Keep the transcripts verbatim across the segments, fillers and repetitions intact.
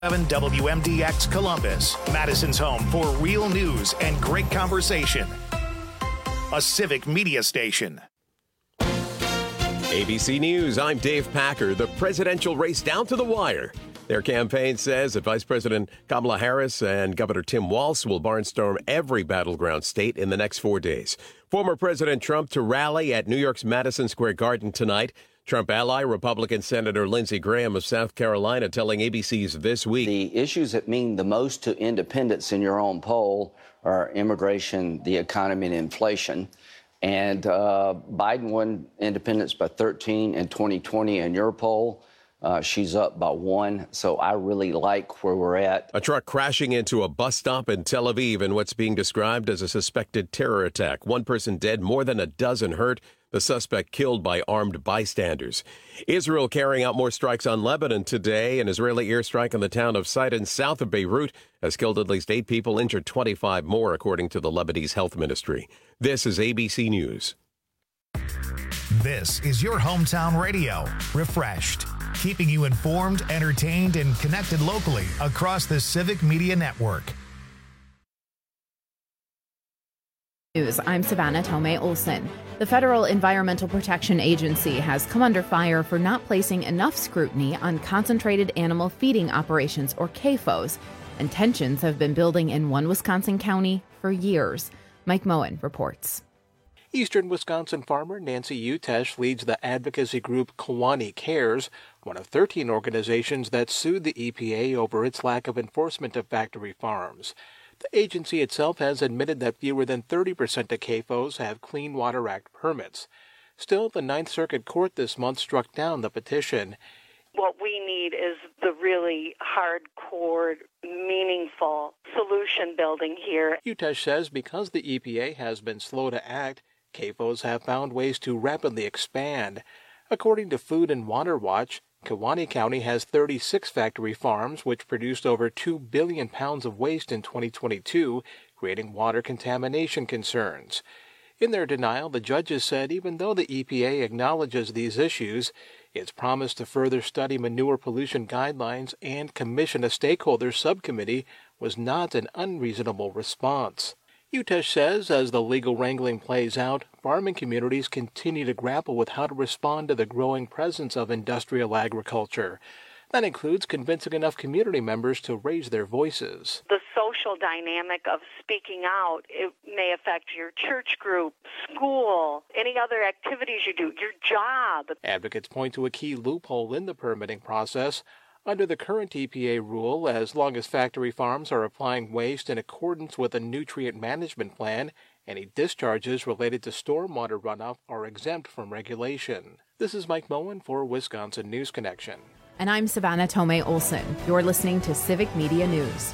seven W M D X Columbus, Madison's home for real news and great conversation. A civic media station. A B C News, I'm Dave Packer. The presidential race down to the wire. Their campaign says that Vice President Kamala Harris and Governor Tim Walz will barnstorm every battleground state in the next four days. Former President Trump to rally at New York's Madison Square Garden tonight. Trump ally, Republican Senator Lindsey Graham of South Carolina, telling A B C's This Week. The issues that mean the most to independents in your own poll are immigration, the economy, and inflation. And uh, Biden won independents by thirteen in twenty twenty in your poll. Uh, she's up by one, so I really like where we're at. A truck crashing into a bus stop in Tel Aviv in what's being described as a suspected terror attack. One person dead, more than a dozen hurt. The suspect killed by armed bystanders. Israel carrying out more strikes on Lebanon today. An Israeli airstrike on the town of Sidon, south of Beirut, has killed at least eight people, injured twenty-five more, according to the Lebanese Health Ministry. This is A B C News. This is your hometown radio, Refreshed, keeping you informed, entertained, and connected locally across the Civic Media Network. News. I'm Savannah Tomei Olson. The Federal Environmental Protection Agency has come under fire for not placing enough scrutiny on concentrated animal feeding operations, or C A F Os, and tensions have been building in one Wisconsin county for years. Mike Moen reports. Eastern Wisconsin farmer Nancy Utesh leads the advocacy group Kewaunee Cares, one of thirteen organizations that sued the E P A over its lack of enforcement of factory farms. The agency itself has admitted that fewer than thirty percent of C A F Os have Clean Water Act permits. Still, the Ninth Circuit Court this month struck down the petition. What we need is the really hardcore, meaningful solution building here. Utesh says because the E P A has been slow to act, C A F Os have found ways to rapidly expand. According to Food and Water Watch, Kewaunee County has thirty-six factory farms, which produced over two billion pounds of waste in twenty twenty-two, creating water contamination concerns. In their denial, the judges said even though the E P A acknowledges these issues, its promise to further study manure pollution guidelines and commission a stakeholder subcommittee was not an unreasonable response. Utesh says as the legal wrangling plays out, farming communities continue to grapple with how to respond to the growing presence of industrial agriculture. That includes convincing enough community members to raise their voices. The social dynamic of speaking out, it may affect your church group, school, any other activities you do, your job. Advocates point to a key loophole in the permitting process. Under the current E P A rule, as long as factory farms are applying waste in accordance with a nutrient management plan, any discharges related to stormwater runoff are exempt from regulation. This is Mike Moen for Wisconsin News Connection. And I'm Savannah Tomei Olson. You're listening to Civic Media News.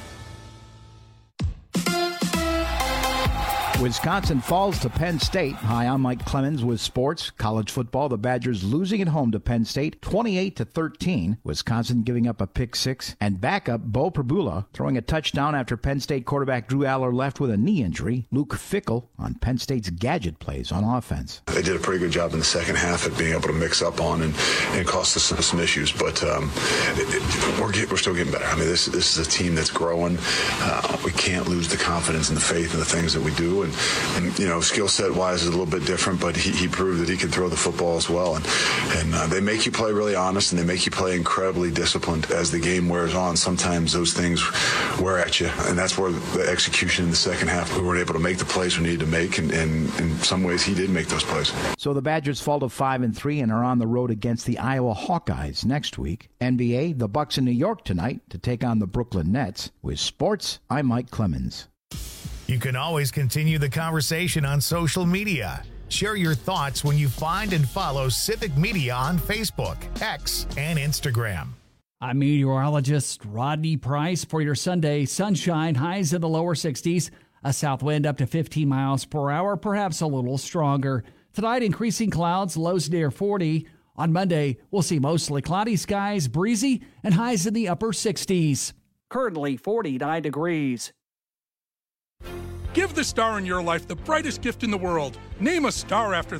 Wisconsin falls to Penn State. Hi, I'm Mike Clemens with sports. College football, the Badgers losing at home to Penn State, twenty-eight to thirteen. Wisconsin giving up a pick six. And backup Bo Prabula throwing a touchdown after Penn State quarterback Drew Aller left with a knee injury. Luke Fickell on Penn State's gadget plays on offense. They did a pretty good job in the second half at being able to mix up on and, and cost us some, some issues. But um, it, it, we're, get, we're still getting better. I mean, this, this is a team that's growing. Uh, we can't lose the confidence and the faith in the things that we do. And, and you know, skill set wise is a little bit different, but he, he proved that he could throw the football as well. And, and uh, they make you play really honest, and they make you play incredibly disciplined as the game wears on. Sometimes those things wear at you, and that's where the execution in the second half, we weren't able to make the plays we needed to make, and, and in some ways he did make those plays. So the Badgers fall to five and three and are on the road against the Iowa Hawkeyes next week. N B A, the Bucks in New York tonight to take on the Brooklyn Nets. With sports, I'm Mike Clemens. You can always continue the conversation on social media. Share your thoughts when you find and follow Civic Media on Facebook, X, and Instagram. I'm meteorologist Rodney Price for your Sunday sunshine. Highs in the lower sixties. A south wind up to fifteen miles per hour, perhaps a little stronger. Tonight, increasing clouds, lows near forty. On Monday, we'll see mostly cloudy skies, breezy, and highs in the upper sixties. Currently forty-nine degrees. Give the star in your life the brightest gift in the world. Name a star after them.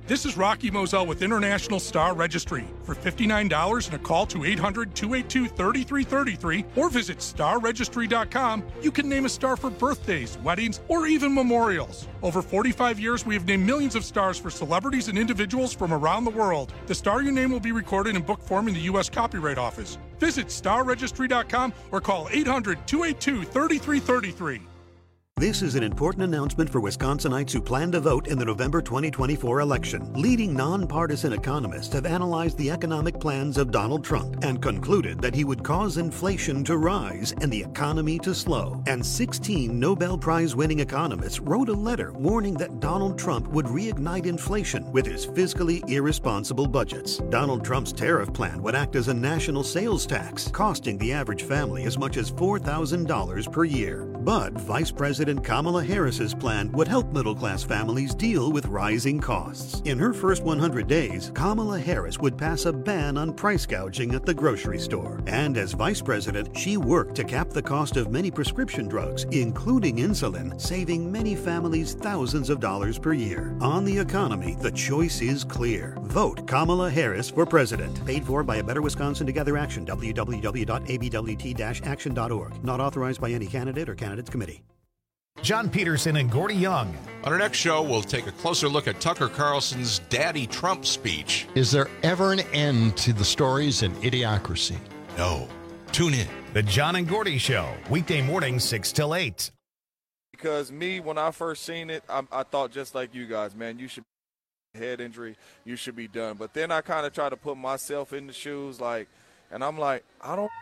This is Rocky Moselle with International Star Registry. For fifty-nine dollars and a call to eight hundred, two eight two, three three three three or visit star registry dot com, you can name a star for birthdays, weddings, or even memorials. Over forty-five years, we have named millions of stars for celebrities and individuals from around the world. The star you name will be recorded in book form in the U S Copyright Office. Visit star registry dot com or call eight hundred, two eight two, three three three three. This is an important announcement for Wisconsinites who plan to vote in the November twenty twenty-four election. Leading nonpartisan economists have analyzed the economic plans of Donald Trump and concluded that he would cause inflation to rise and the economy to slow. And sixteen Nobel Prize-winning economists wrote a letter warning that Donald Trump would reignite inflation with his fiscally irresponsible budgets. Donald Trump's tariff plan would act as a national sales tax, costing the average family as much as four thousand dollars per year. But Vice President Kamala Harris's plan would help middle-class families deal with rising costs. In her first one hundred days, Kamala Harris would pass a ban on price gouging at the grocery store. And as vice president, she worked to cap the cost of many prescription drugs, including insulin, saving many families thousands of dollars per year. On the economy, the choice is clear. Vote Kamala Harris for president. Paid for by A Better Wisconsin Together Action, w w w dot a b w t dash action dot org. Not authorized by any candidate or candidates committee. John Peterson and Gordy Young. On our next show, we'll take a closer look at Tucker Carlson's Daddy Trump speech. Is there ever an end to the stories and idiocracy? No. Tune in. The John and Gordy Show, weekday mornings, six till eight. Because me, when I first seen it, I, I thought just like you guys, man, you should head injury, you should be done. But then I kind of try to put myself in the shoes, like, and I'm like, I don't.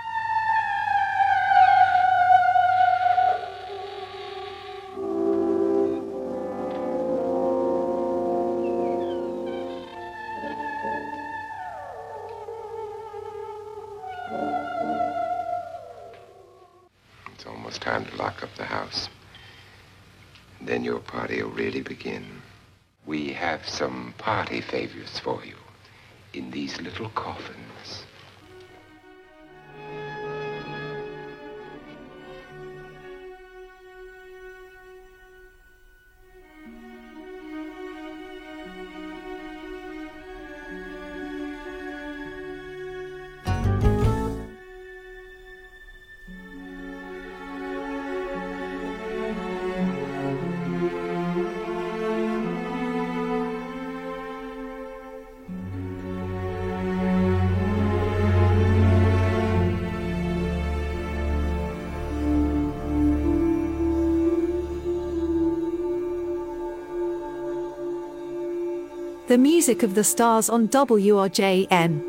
Time to lock up the house. Then your party will really begin. We have some party favors for you in these little coffins. The music of the stars on W R J M.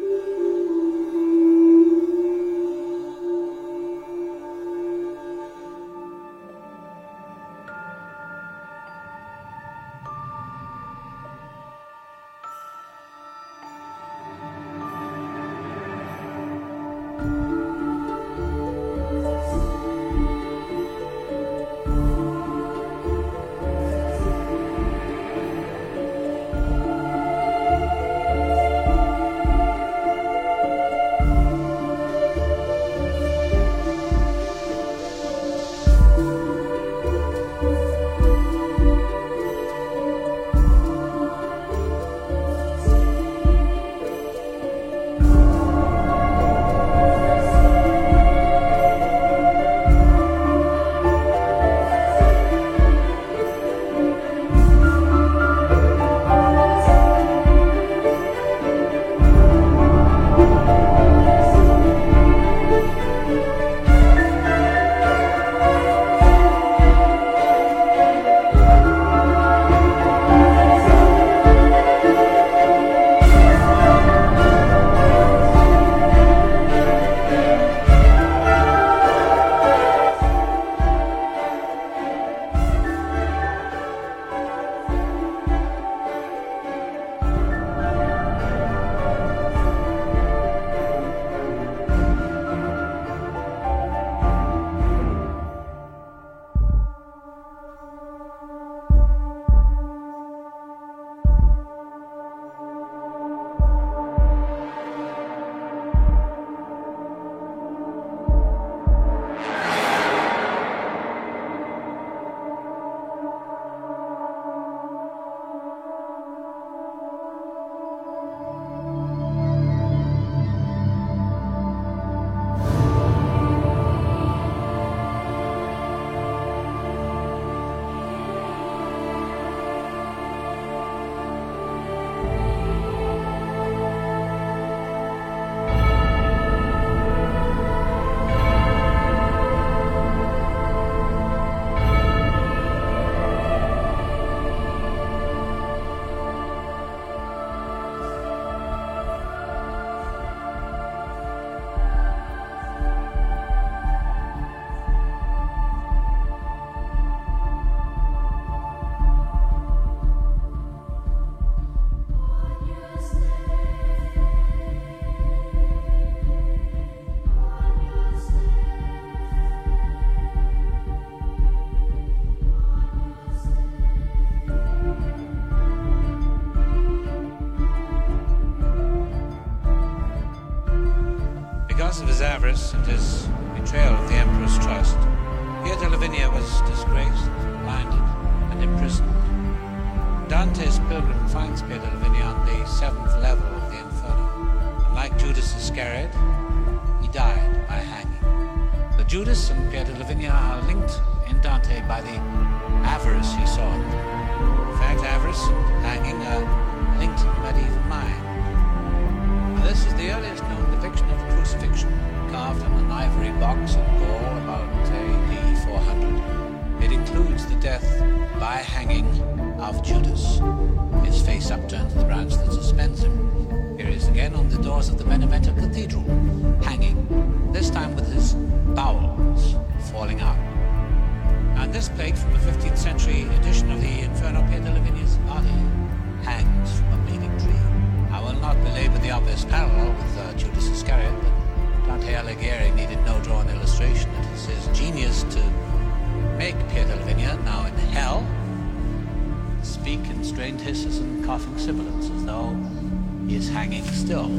Avarice and his betrayal of the Emperor's trust, Pietro Lavinia was disgraced, blinded, and imprisoned. Dante's Pilgrim finds Pietro Lavinia on the seventh level of the Inferno. And like Judas Iscariot, he died by hanging. So Judas and Pietro Lavinia are linked in Dante by the avarice he saw in them. In fact, avarice and hanging are linked in the medieval mind. Now, this is the earliest known depiction of crucifixion, carved on an ivory box in Gaul about A D four hundred. It includes the death by hanging of Judas, his face upturned to the branch that suspends him. Here he is again on the doors of the Benevento Cathedral, hanging, this time with his bowels falling out. And this plate from the fifteenth century edition of the Inferno, Pietro Lavinia's body hangs from a bleeding tree. I will not belabor the obvious parallel with uh, Judas Iscariot, but Dante Alighieri needed no drawn illustration. It is his genius to make Pietro Lavinia, now in hell, speak in strained hisses and coughing sibilants as though he is hanging still.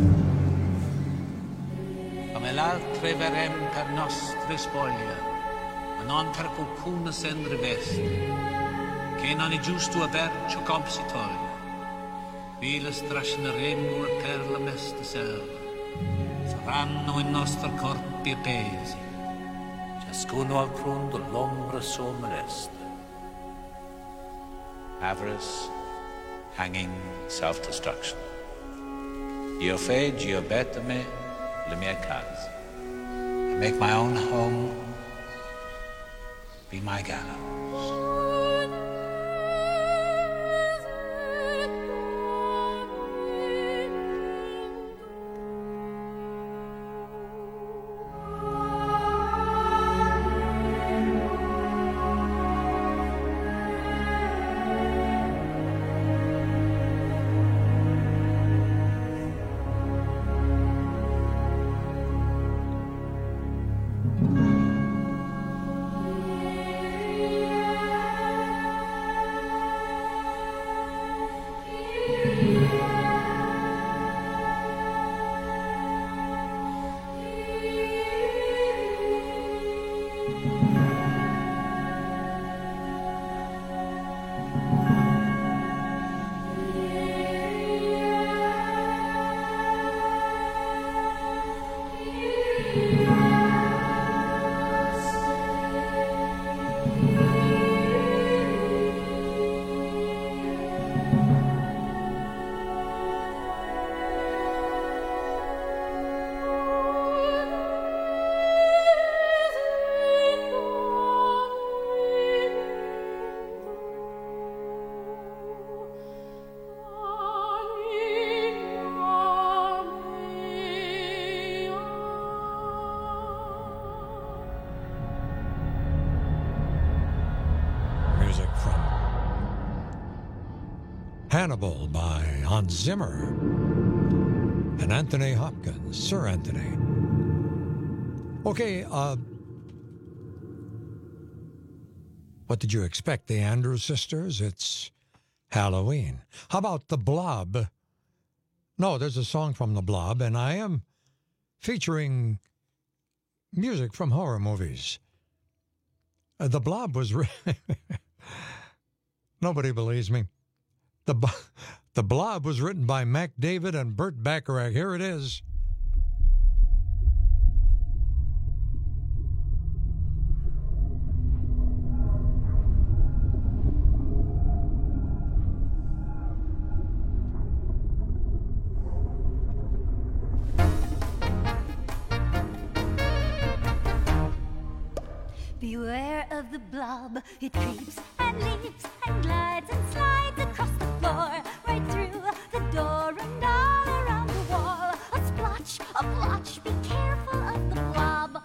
Come l'altre verem per nostre spoglie, ma non per qualcuno sen riveste, che non è giusto aver ciò comp si toglie. Qui le strascineremo per la mesta selva, saranno i nostri corpi appesi, ciascuno al crun dell'ombra sua molesta. Avarice, hanging, self-destruction. Io fege, io bettame le mie case. I make my own home be my gallows. Hannibal by Hans Zimmer and Anthony Hopkins, Sir Anthony. Okay, uh, what did you expect? The Andrews Sisters? It's Halloween. How about The Blob? No, there's a song from The Blob, and I am featuring music from horror movies. Uh, the Blob was... Re- Nobody believes me. The, the Blob was written by Mac David and Burt Bacharach. Here it is. Beware of the blob, it creeps and leaps and glides and slides across the floor, right through the door and all around the wall. A splotch, a blotch, be careful of the blob.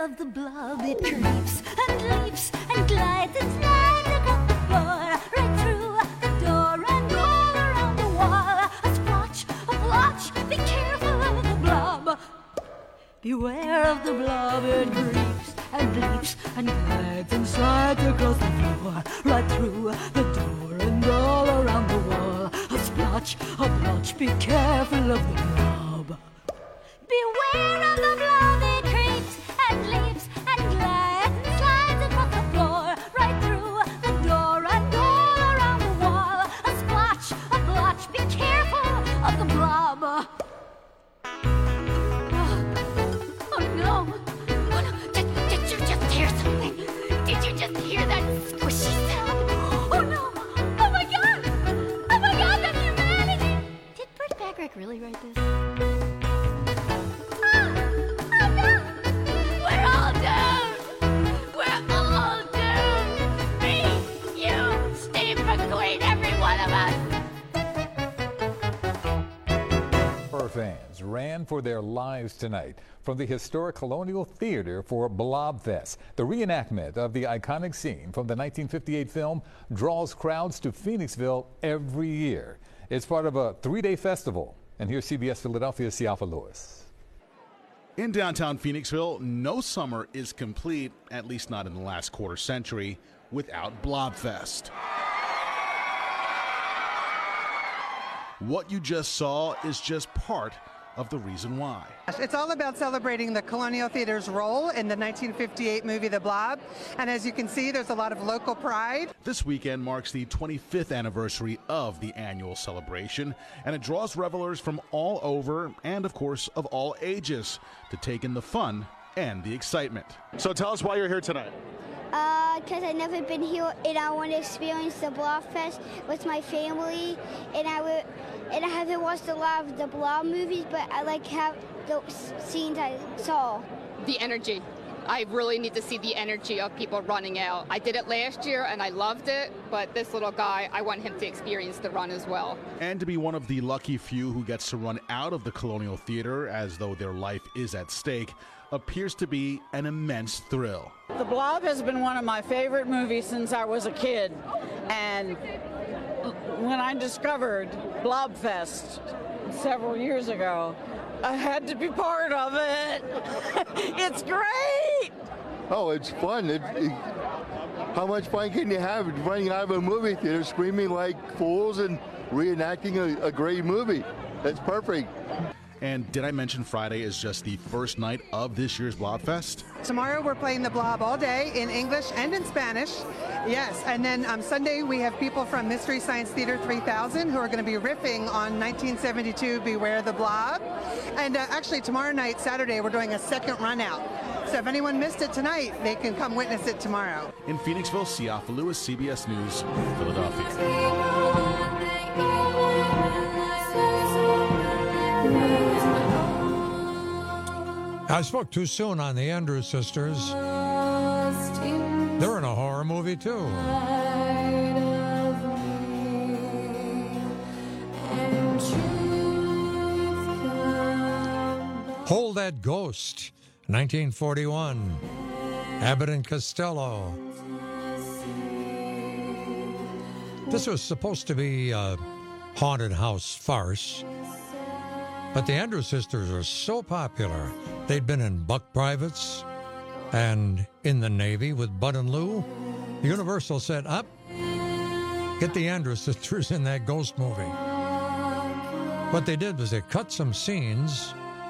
of the blob. It creeps and leaps and glides and slides across the floor, right through the door and all around the wall. A splotch, a blotch, be careful of the blob. Beware of the blob, it creeps and leaps and glides and slides across the floor, right through the door and all around the wall. A splotch, a blotch, be careful of the blob. Beware of the blob, it creeps and leaps and glides and slides across the floor, right through the door and all around the wall. A splotch, a blotch, be careful of the blob. Oh no! Oh no! Did, did you just hear something? Did you just hear that squishy sound? Oh no! Oh my god! Oh my god, that's humanity! Did Burt Bacharach really write this? Ah! Oh no! We're all doomed! We're all doomed! Me, you, Steve McQueen, every one of us! Horror fans ran for their lives tonight from the historic Colonial Theater for Blobfest. The reenactment of the iconic scene from the nineteen fifty-eight film draws crowds to Phoenixville every year. It's part of a three-day festival. And here's C B S Philadelphia's Siafa Lewis. In downtown Phoenixville, no summer is complete, at least not in the last quarter century, without Blobfest. What you just saw is just part of the reason why. It's all about celebrating the Colonial Theater's role in the nineteen fifty-eight movie The Blob, and as you can see, there's a lot of local pride. This weekend marks the twenty-fifth anniversary of the annual celebration, and it draws revelers from all over and, of course, of all ages to take in the fun and the excitement. So tell us why you're here tonight. Uh, because I've never been here, and I want to experience the Blobfest with my family, and I would, and I haven't watched a lot of the Blob movies, but I like have the scenes I saw. The energy. I really need to see the energy of people running out. I did it last year and I loved it, but this little guy, I want him to experience the run as well. And to be one of the lucky few who gets to run out of the Colonial Theater as though their life is at stake appears to be an immense thrill. The Blob has been one of my favorite movies since I was a kid, and when I discovered Blobfest several years ago, I had to be part of it. It's great! Oh, it's fun. It, it, how much fun can you have running out of a movie theater screaming like fools and reenacting a, a great movie? That's perfect. And did I mention Friday is just the first night of this year's Blobfest? Tomorrow we're playing The Blob all day in English and in Spanish. Yes, and then um, Sunday we have people from Mystery Science Theater three thousand who are going to be riffing on nineteen seventy-two Beware the Blob. And uh, actually tomorrow night, Saturday, we're doing a second run out. So if anyone missed it tonight, they can come witness it tomorrow. In Phoenixville, Siafa Lewis, C B S News, Philadelphia. I spoke too soon on the Andrews Sisters. They're in a horror movie, too. Hold That Ghost, nineteen forty-one. Abbott and Costello. This was supposed to be a haunted house farce. But the Andrews Sisters are so popular. They'd been in Buck Privates and in the Navy with Bud and Lou. Universal said, up, get the Andrews Sisters in that ghost movie. What they did was they cut some scenes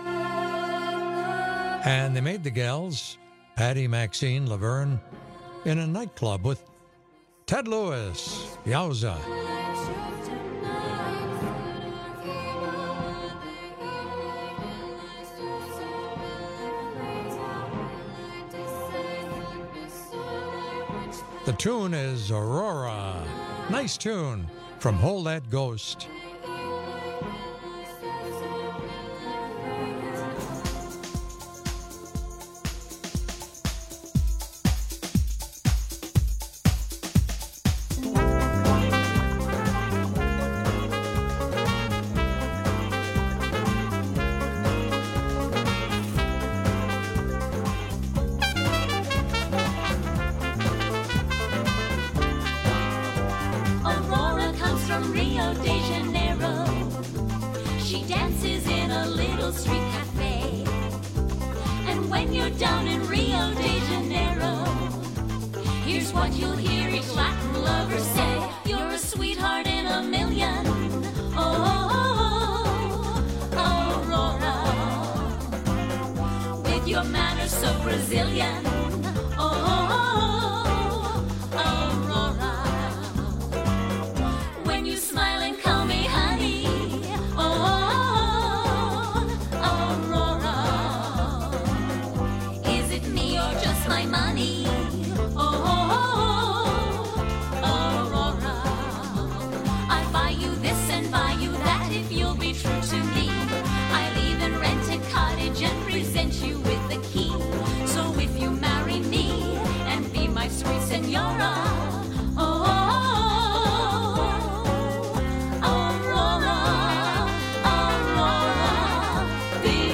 and they made the gals, Patty, Maxine, Laverne, in a nightclub with Ted Lewis. Yowza. The tune is Aurora. Nice tune from Hold That Ghost. dances in a little street cafe. And when you're down in Rio de Janeiro, here's what you'll hear each Latin lover say: you're a sweetheart in a million. Oh, Aurora, with your manners so Brazilian. Oh, Aurora, when you smile and call me honey. Oh, Aurora, is it me or just my money? True to me, I'll even rent a cottage and present you with the key. So if you marry me and be my sweet senora, oh, Aurora, Aurora, be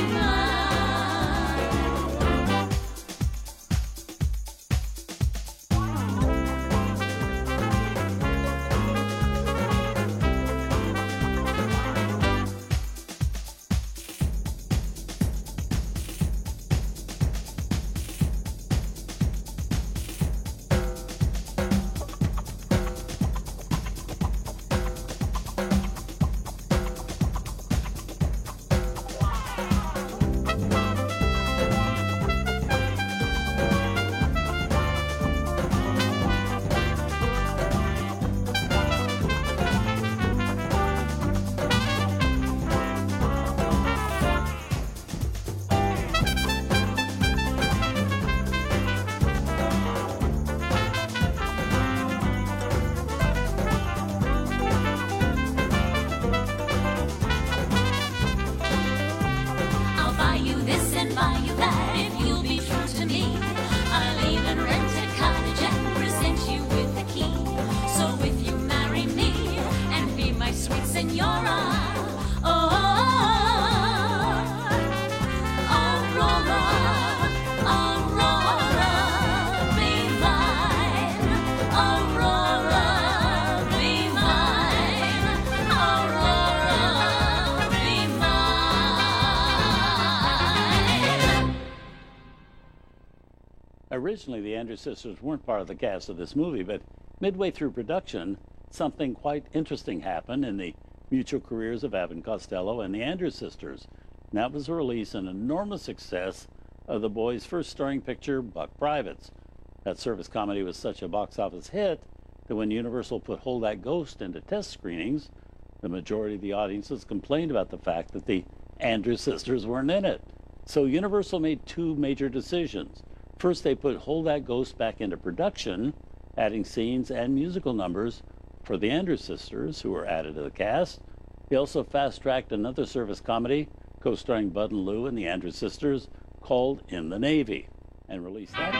Originally, the Andrews Sisters weren't part of the cast of this movie, but midway through production, something quite interesting happened in the mutual careers of Abbott and Costello and the Andrews Sisters. And that was the release and enormous success of the boys' first starring picture, Buck Privates. That service comedy was such a box office hit that when Universal put Hold That Ghost into test screenings, the majority of the audiences complained about the fact that the Andrews Sisters weren't in it. So Universal made two major decisions. First, they put Hold That Ghost back into production, adding scenes and musical numbers for the Andrews Sisters, who were added to the cast. They also fast-tracked another service comedy, co-starring Bud and Lou and the Andrews Sisters, called In the Navy, and released that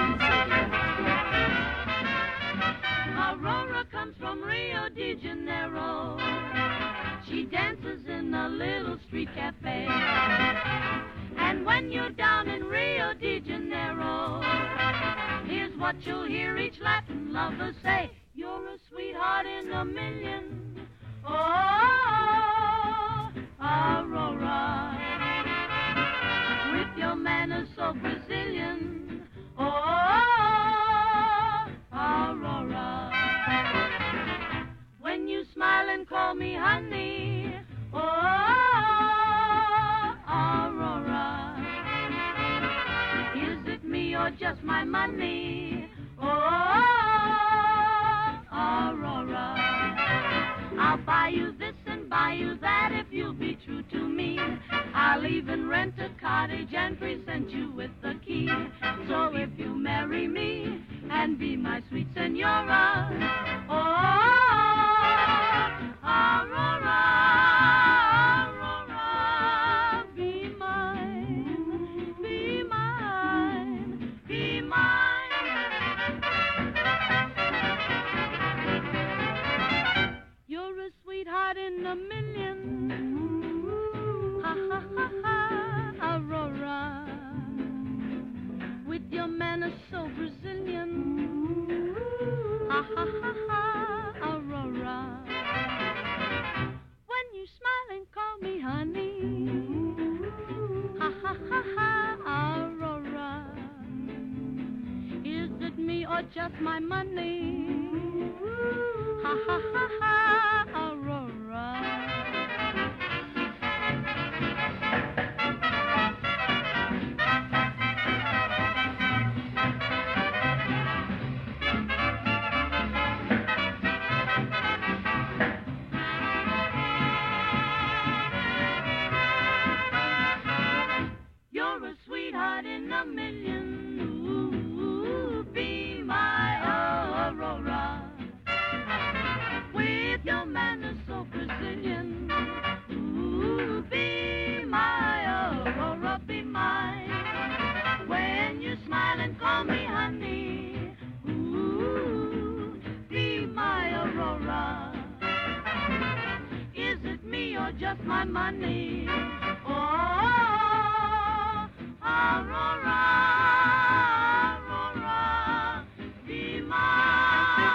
comedy. Aurora comes from Rio de Janeiro. She dances in a little street cafe. And when you're down in Rio de Janeiro, here's what you'll hear each Latin lover say: you're a sweetheart in a million. Oh, Aurora, with your manners so Brazilian. Oh, Aurora, when you smile and call me honey. Oh, Aurora, is it me or just my money? Oh, Aurora, I'll buy you this and buy you that if you'll be true to me. I'll even rent a cottage and present you with the key. So if you marry me and be my sweet senora, oh, Aurora, Aurora, be mine, be mine, be mine. You're a sweetheart in a million. Ha ha ha ha, Aurora, with your manners so Brazilian. Ha ha ha ha, Aurora. just my money. Ha ha ha ha, Aurora. You're a sweetheart in a million. Ooh, be my Aurora. With your manners so Brazilian. Ooh, be my Aurora, be mine. When you smile and call me honey. Ooh, be my Aurora. Is it me or just my money? Oh, Aurora, Aurora, be mine.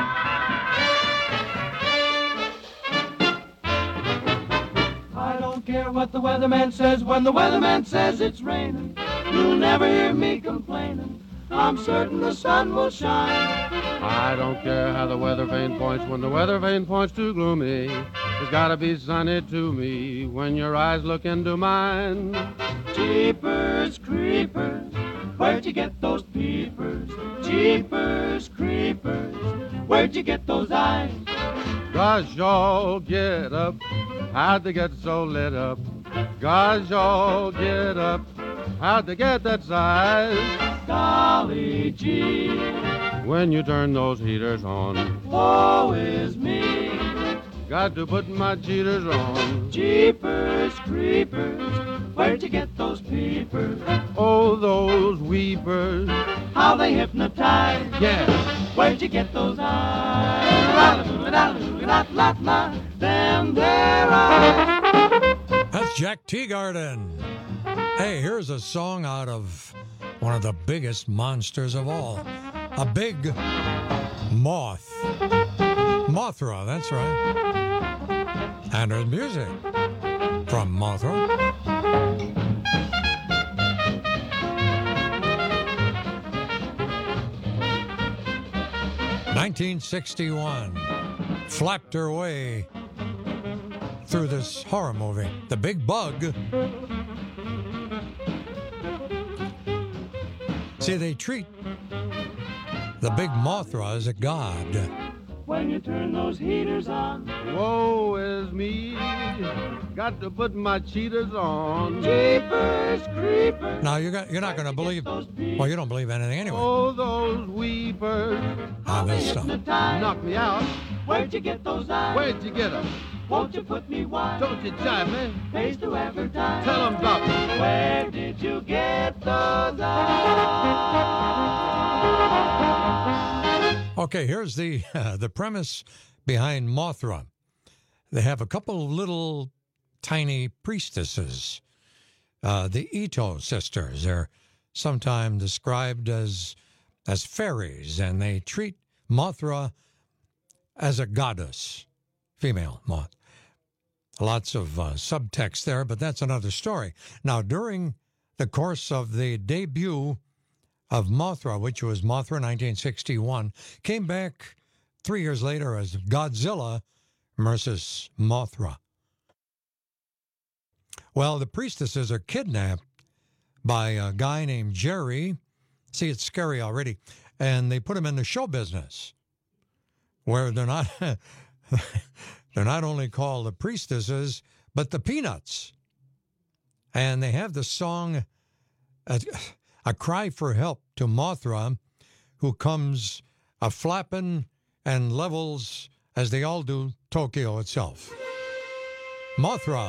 I don't care what the weatherman says when the weatherman says it's raining. You'll never hear me complaining. I'm certain the sun will shine. I don't care how the weather vane points when the weather vane points too gloomy. It's gotta be sunny to me when your eyes look into mine. Jeepers creepers, where'd you get those peepers? Jeepers creepers, where'd you get those eyes? Gosh, y'all get up, how'd they get so lit up? Gosh, y'all get up, how'd they get that size? Golly gee, when you turn those heaters on, woe is me. Got to put my cheaters on. Jeepers creepers, where'd you get those peepers? Oh, those weepers, how they hypnotize. Yeah, where'd you get those eyes? Them there eyes. That's Jack Teagarden. Hey, here's a song out of one of the biggest monsters of all. A big moth. Mothra, that's right. And her music from Mothra. nineteen sixty-one. Flapped her way through this horror movie, The Big Bug. See, they treat the big Mothra as a god. When you turn those heaters on, woe is me. Got to put my cheaters on. Jeepers creepers. Now you're got, you're not going to believe. Well, you don't believe anything anyway. Oh, those weepers. How this stuff knock me out. Where'd you get those eyes? Where'd you get them? Won't you put me wise? Don't you jive me? Pays to advertise. Tell them about me. Where did you get those eyes? Okay, here's the uh, the premise behind Mothra. They have a couple of little tiny priestesses, uh, the Ito sisters. They're sometimes described as as fairies, and they treat Mothra as a goddess, female moth. Lots of uh, subtext there, but that's another story. Now, during the course of the debut of Mothra, which was Mothra nineteen sixty-one, came back three years later as Godzilla versus Mothra. Well, the priestesses are kidnapped by a guy named Jerry. See, it's scary already. And they put him in the show business, where they're not they're not only called the priestesses, but the Peanuts. And they have the song a, a cry for help to Mothra, who comes a flapping and levels, as they all do, Tokyo itself. Mothra.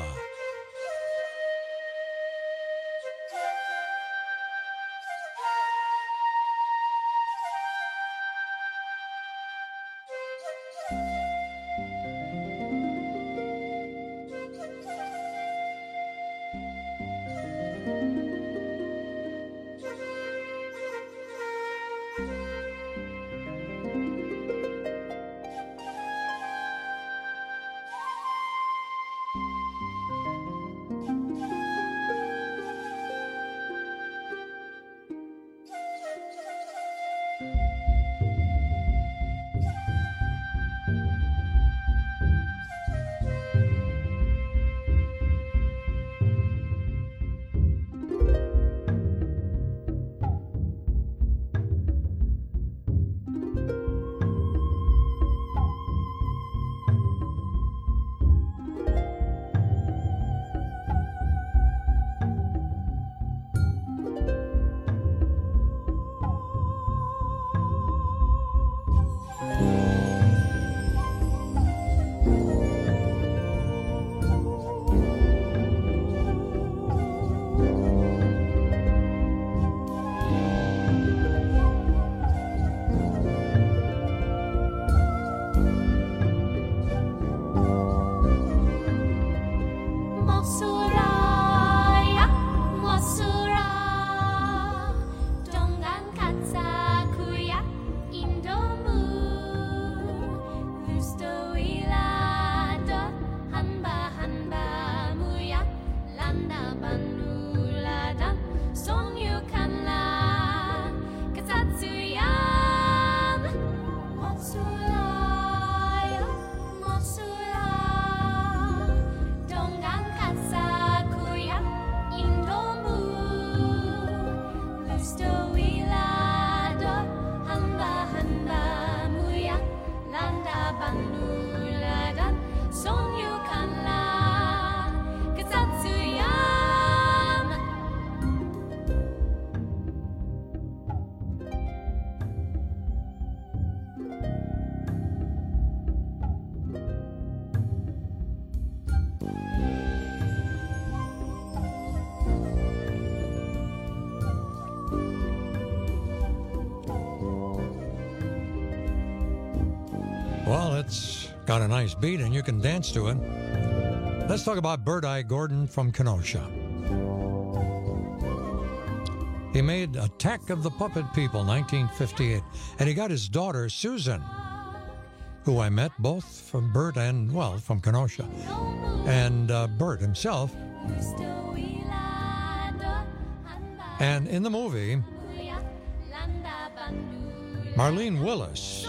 Well, it's got a nice beat and you can dance to it. Let's talk about Bert I. Gordon from Kenosha. He made Attack of the Puppet People, nineteen fifty-eight, and he got his daughter, Susan, who I met both from Bert and, well, from Kenosha, and uh, Bert himself. And in the movie, Marlene Willis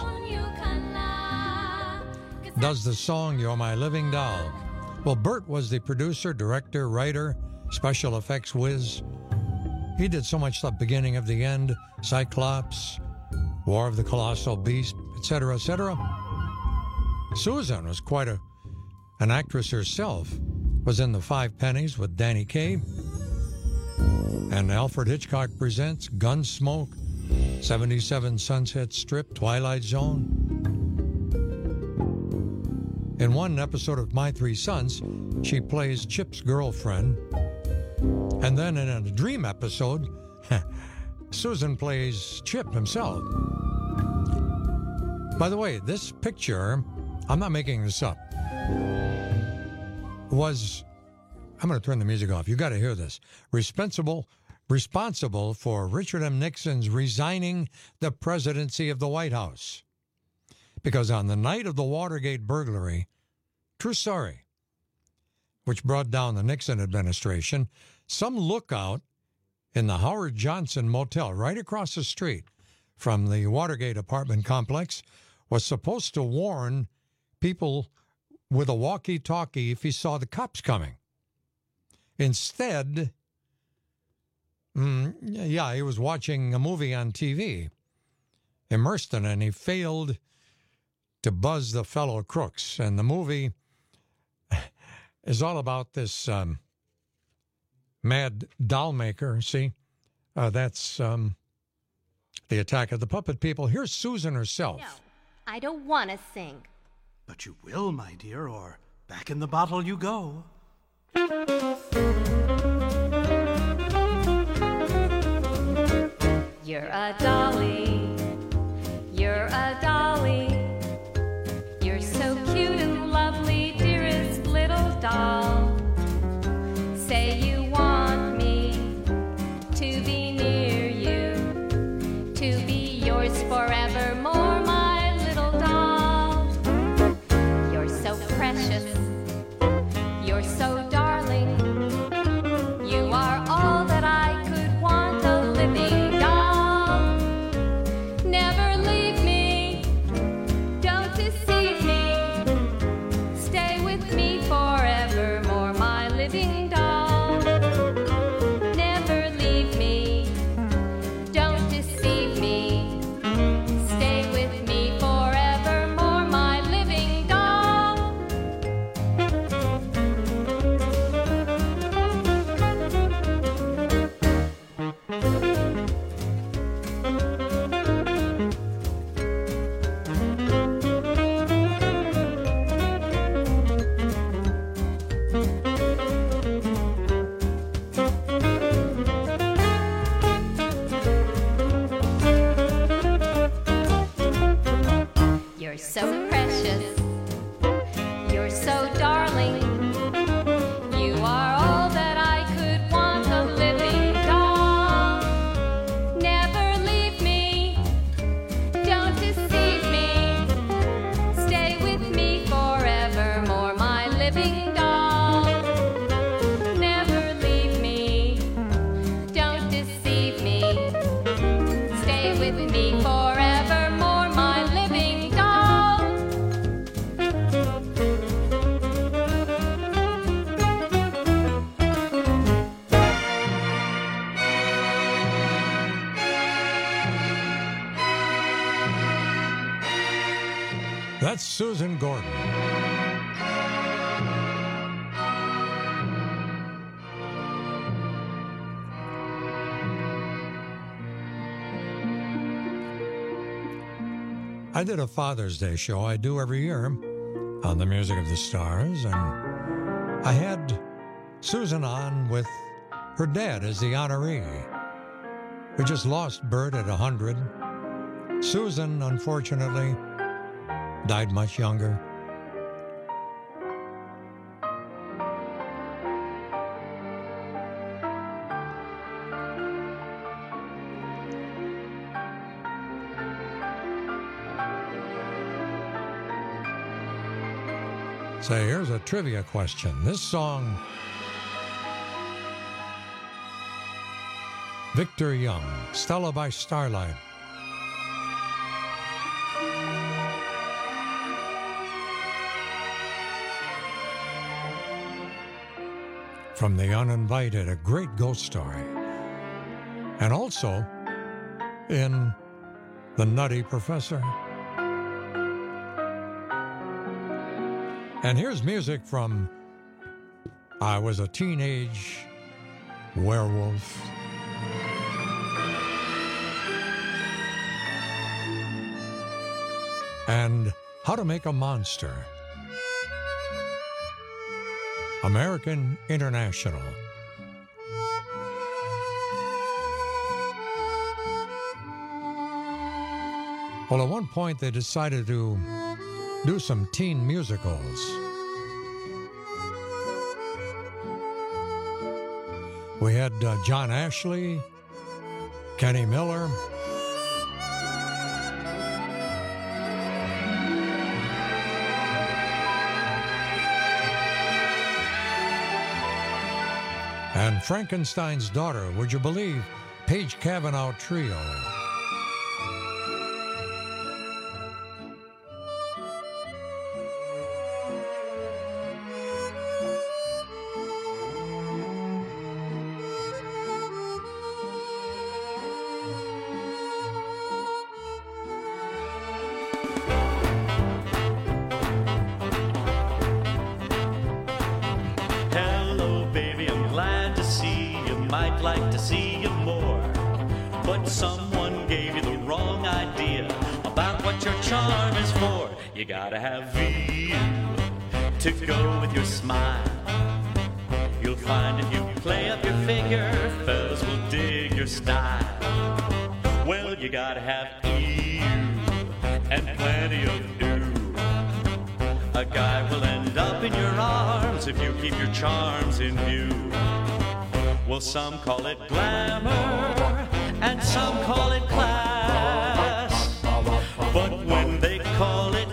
does the song, You're My Living Doll. Well, Bert was the producer, director, writer, special effects whiz. He did so much stuff, beginning of the end, Cyclops, War of the Colossal Beast, et cetera, et cetera. Susan was quite a, an actress herself, was in The Five Pennies with Danny Kaye, and Alfred Hitchcock Presents, Gunsmoke, seventy-seven Sunset Strip, Twilight Zone. In one episode of My Three Sons, she plays Chip's girlfriend. And then in a dream episode, Susan plays Chip himself. By the way, this picture, I'm not making this up, was, I'm going to turn the music off. You got to hear this. Responsible, responsible for Richard M. Nixon's resigning the presidency of the White House. Because on the night of the Watergate burglary, true story, which brought down the Nixon administration, some lookout in the Howard Johnson Motel right across the street from the Watergate apartment complex was supposed to warn people with a walkie-talkie if he saw the cops coming. Instead, mm, yeah, he was watching a movie on T V, immersed in it, and he failed to buzz the fellow crooks. And the movie is all about this um, mad doll maker. See, uh, that's um, the Attack of the Puppet People. Here's Susan herself. No, I don't want to sing. But you will, my dear, or back in the bottle you go. You're a dolly. You're a dolly. You're so cute and lovely, dearest little doll. Say you want me to be near you, to be yours forevermore, my little doll. You're so precious. You're so darling. You are all that I could want, a living doll. Never leave me. Don't deceive me. Stay with me forevermore, my living doll. Never leave me. Don't deceive me. Stay with me forevermore, my living doll. You're so precious. You're so darling. You are all that I could want, a living doll. Never leave me. Don't deceive me. Stay with me forevermore, my living doll. Never leave me. Don't deceive me. Stay with me forevermore, my living doll. That's Susan Gordon. I did a Father's Day show I do every year on the Music of the Stars, and I had Susan on with her dad as the honoree. We just lost Bert at one hundred. Susan, unfortunately, died much younger. So here's a trivia question. This song, Victor Young, Stella by Starlight. From The Uninvited, a great ghost story. And also in The Nutty Professor. And here's music from I Was a Teenage Werewolf. And How to Make a Monster. American International. Well, at one point they decided to do some teen musicals. We had uh, John Ashley, Kenny Miller, and Frankenstein's Daughter, would you believe, Page Cavanaugh Trio. You gotta have view to go with your smile. You'll find if you play up your figure, fellas will dig your style. Well, you gotta have ew and plenty of do. A guy will end up in your arms if you keep your charms in view. Well, some call it glamour and some call it class, but when they call it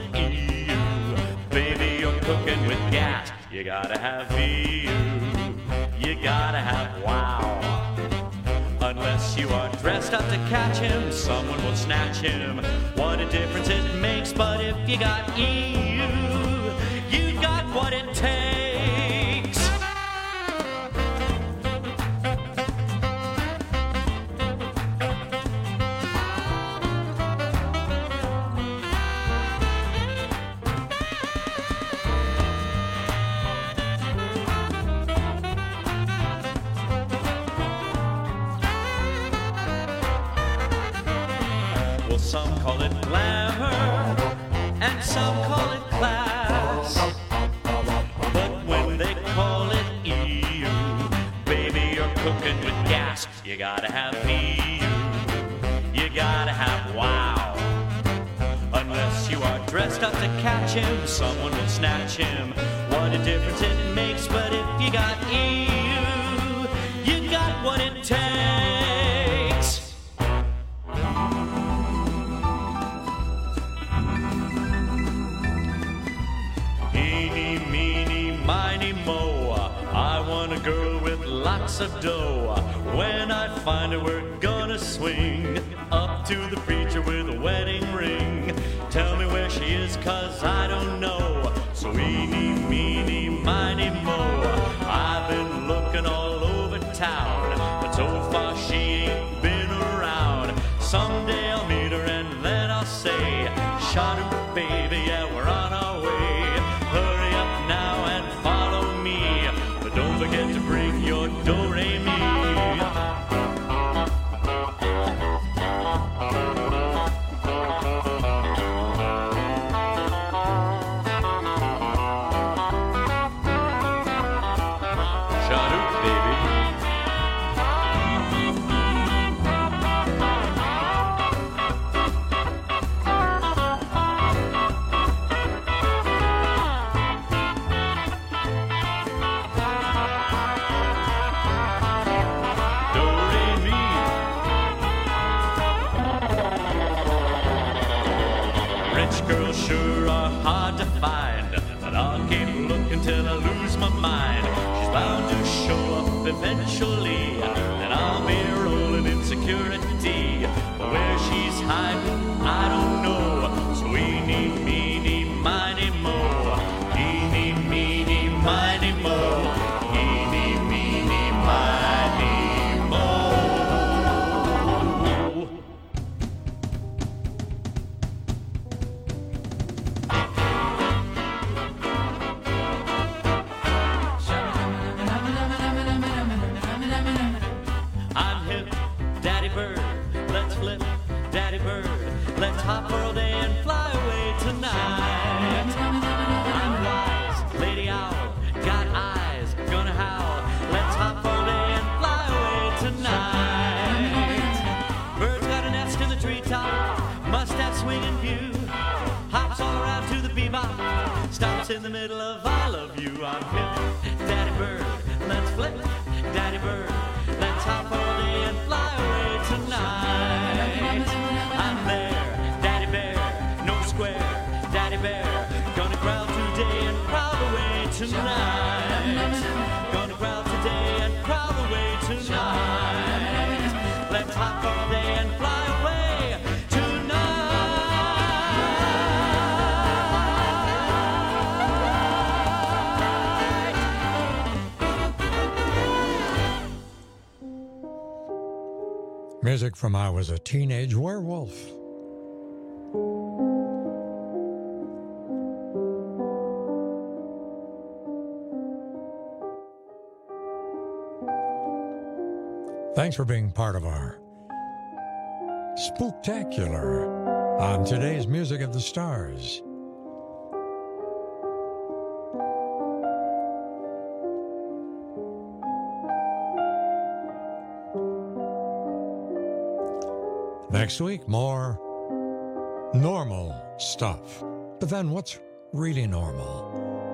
cooking with gas, you gotta have view, you gotta have wow. Unless you are dressed up to catch him, someone will snatch him. What a difference it makes, but if you got ew, you got what it takes. Some call it glamour, and some call it class. But when they call it ew, baby, you're cooking with gas. You gotta have ew, you gotta have wow. Unless you are dressed up to catch him, someone will snatch him. What a difference it makes, but if you got ew, you got what it takes. Girl with lots of dough. When I find her, we're gonna swing up to the preacher with a wedding ring. Tell me where she is, cause I don't know. So eeny, meeny, miny, moe. I've been looking all over town, but so far she ain't been around. Someday I'll meet her and then I'll say, shot her, baby, yeah, we're on our way. Hurry up now and follow me. Don't forget to bring your do-re-mi. Shout out, baby. eventually, and I'll be rolling in security. Where she's hiding, I don't know. So eeny, meeny, miny, mo. Eeny, meeny, miny, mo. Eeny, meeny, miny, mo. I'm hip, Daddy Bird. Let's flip, Daddy Bird. Let's hop for a day and fly away tonight. I'm wise, Lady Owl. Got eyes, gonna howl. Let's hop for a day and fly away tonight. Bird's got a nest in the treetop. Must have swinging view. Hops all around to the bebop. Stops in the middle of I love you. I'm hip, Daddy Bird. Let's flip, Daddy Bird. Let's hop for a day and fly away tonight. I'm there, Daddy Bear, no square, Daddy Bear. Gonna growl today and prowl away tonight. Gonna growl today and prowl away tonight. Let's hop for a day and fly away tonight. Music from I Was a Teenage Werewolf. Thanks for being part of our spooktacular on today's Music of the Stars. Next week, more normal stuff. But then what's really normal?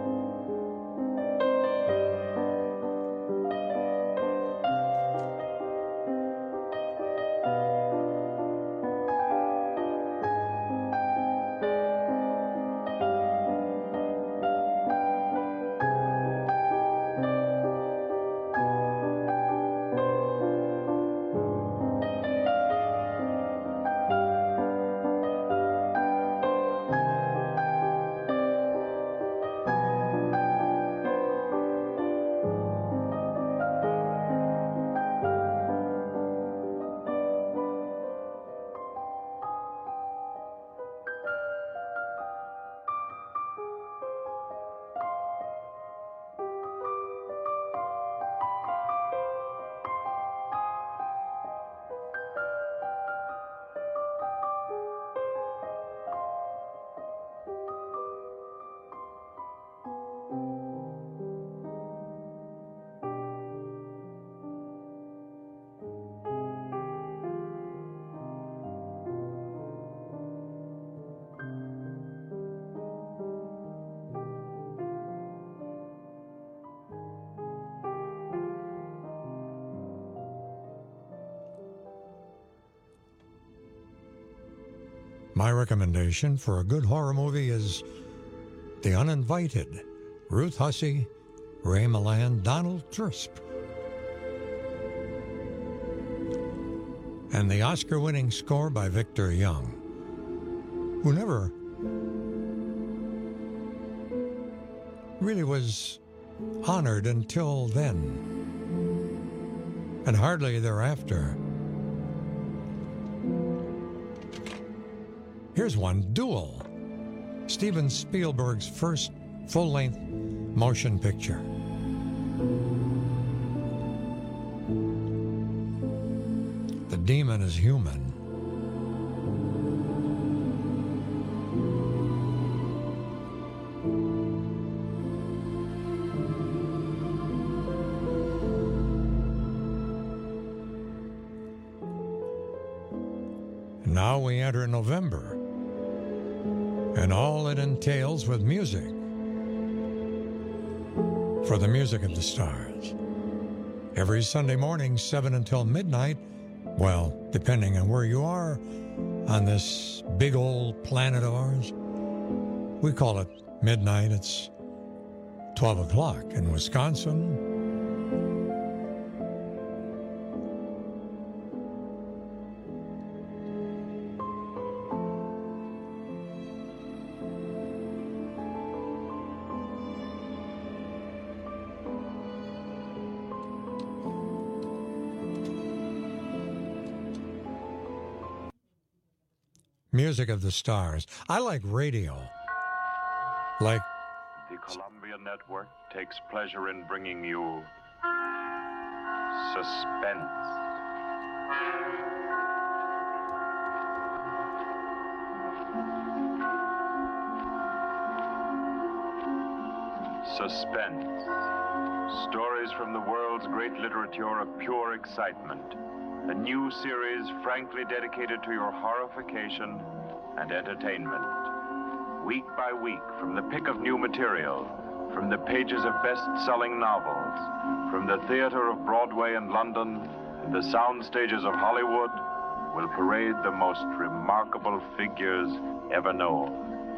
My recommendation for a good horror movie is The Uninvited, Ruth Hussey, Ray Milland, Donald Trisp. And the Oscar-winning score by Victor Young, who never really was honored until then, and hardly thereafter. Here's one, Duel, Steven Spielberg's first full-length motion picture. The demon is human. Now we enter November, and all it entails with music for the Music of the Stars. Every Sunday morning, seven until midnight, well, depending on where you are on this big old planet of ours. We call it midnight. It's twelve o'clock in Wisconsin. Music of the Stars. I like radio. Like The Columbia Network takes pleasure in bringing you Suspense. Suspense. Stories from the world's great literature of pure excitement. A new series frankly dedicated to your horrification and entertainment. Week by week, from the pick of new material, from the pages of best-selling novels, from the theater of Broadway and London, and the sound stages of Hollywood, will parade the most remarkable figures ever known.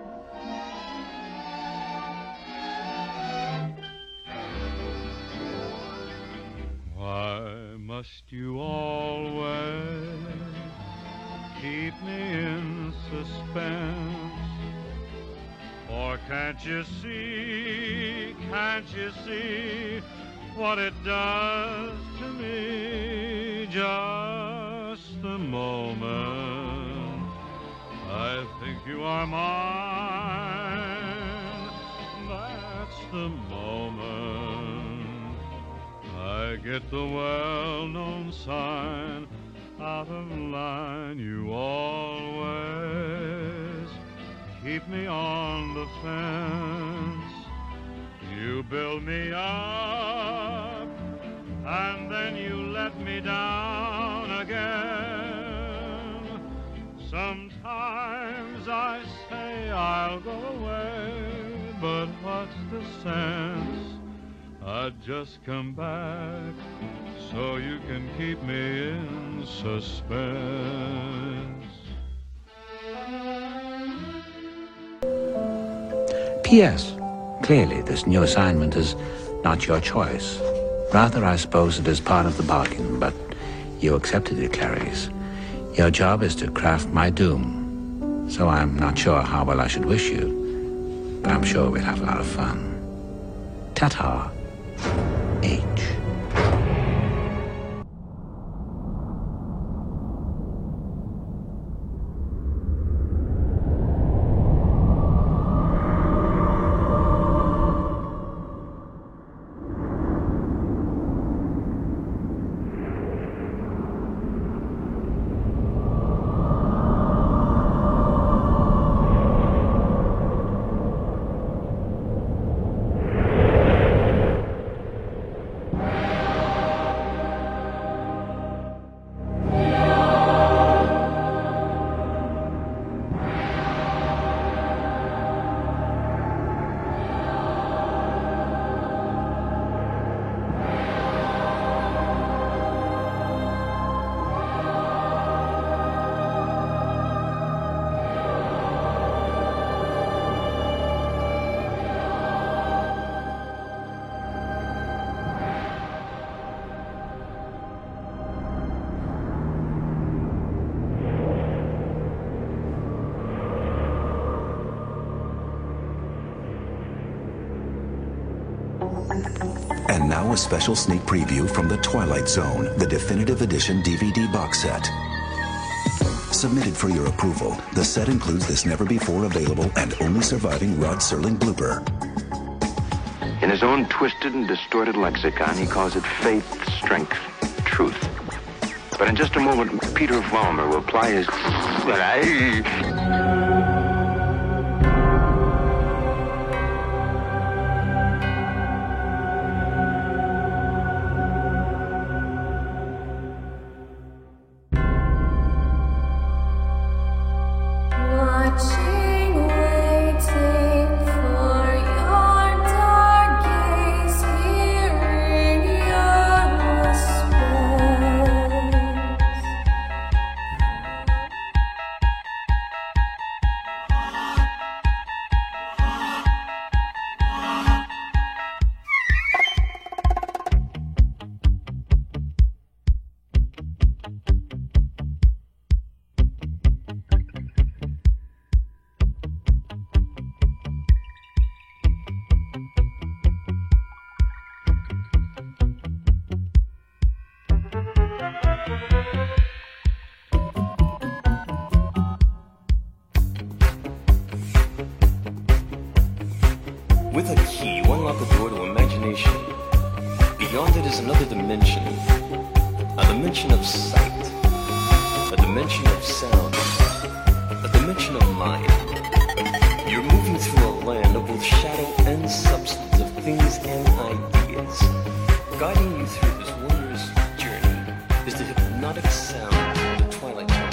Why must you always keep me in suspense? Or can't you see, can't you see what it does to me? Just the moment I think you are mine, that's the moment I get the well-known sign, out of line. You always keep me on the fence. You build me up, and then you let me down again. Sometimes I say I'll go away, but what's the sense? I'd just come back so you can keep me in suspense. P S. Clearly, this new assignment is not your choice. Rather, I suppose it is part of the bargain, but you accepted it, Clarice. Your job is to craft my doom, so I'm not sure how well I should wish you, but I'm sure we'll have a lot of fun. Ta-ta. H. And now a special sneak preview from The Twilight Zone, the definitive edition D V D box set. Submitted for your approval, the set includes this never-before-available and only surviving Rod Serling blooper. In his own twisted and distorted lexicon, he calls it faith, strength, truth. But in just a moment, Peter Vollmer will apply his... Watching, waiting for your dark gaze, hearing your whispers. With a key, you unlock a door to imagination. Beyond it is another dimension. A dimension of sight. A dimension of sound. A dimension of mind. You're moving through a land of both shadow and substance, of things and ideas. Guiding you through this wondrous journey is the hypnotic sound of the Twilight Zone.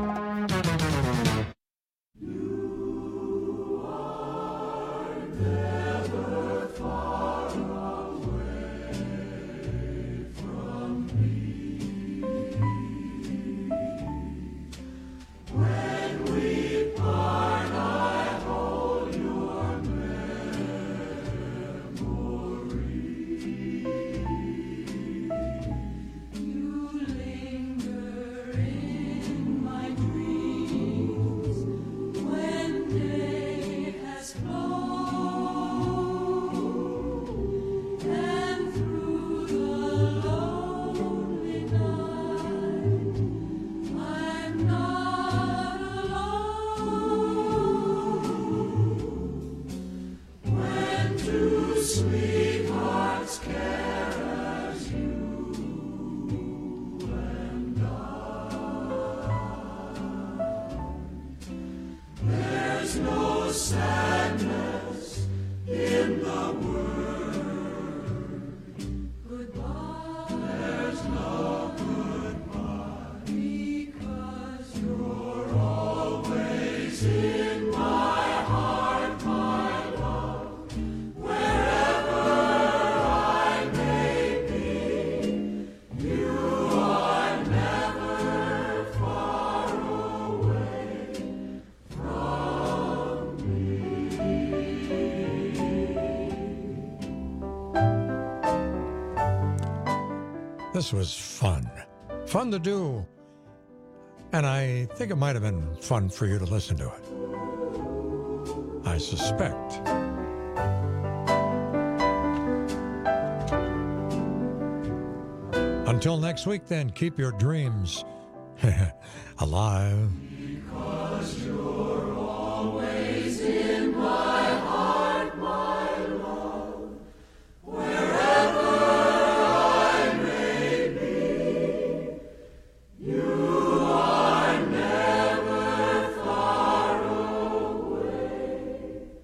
This was fun. Fun to do. And I think it might have been fun for you to listen to it. I suspect. Until next week, then, keep your dreams alive. Because you're always in my heart, my love, wherever I may be, you are never far away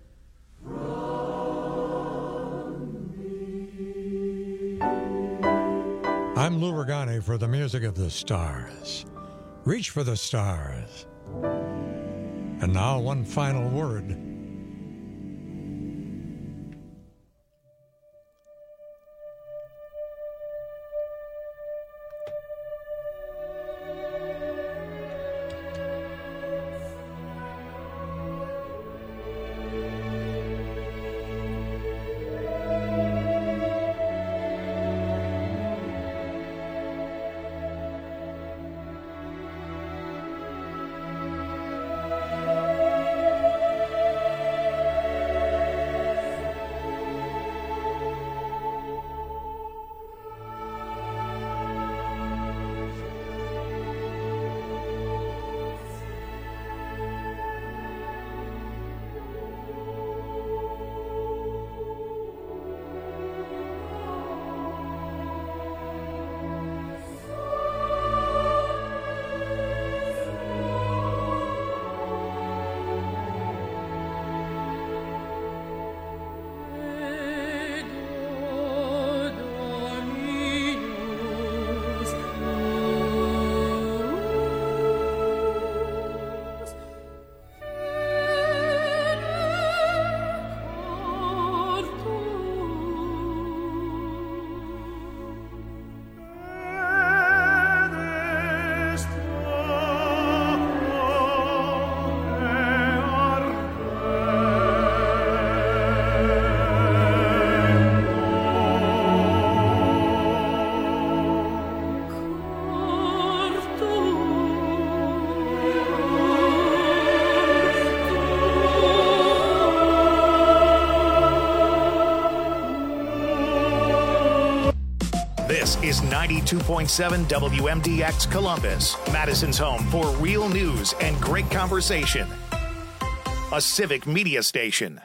from me. I'm Lou Regani for the Music of the Stars. Reach for the stars. And now one final word. This is ninety-two point seven W M D X Columbus, Madison's home for real news and great conversation. A civic media station.